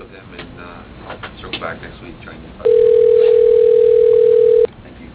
with him, and I'll circle back next week, try and get Thank you.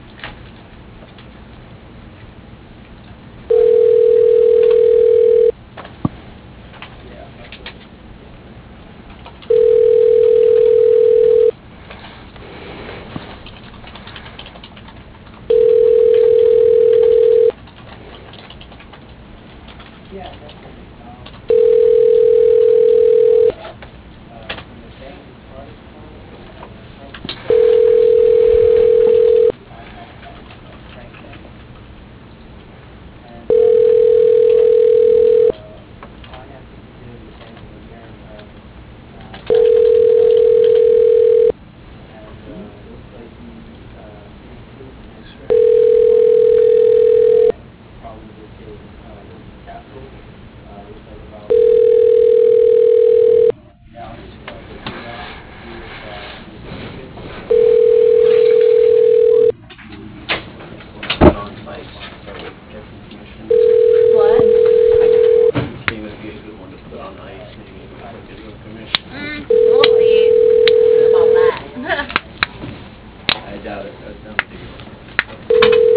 What? He would be a good one to put on ice, maybe if I get some commission. We'll see about that. I doubt it. That sounds big.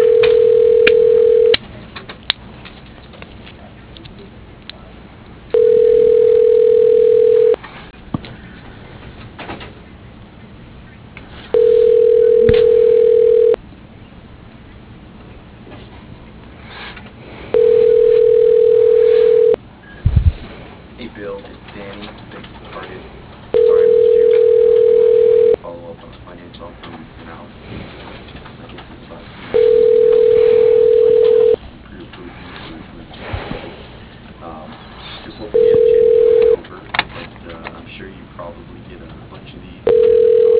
Hey Bill, it's Danny. Thanks for Target. Sorry I missed you. Follow up on a finance offer we sent out. I guess it's about 2 months ago. Pre-approved just hoping you had a chance to look it over. But I'm sure you probably get a bunch of these.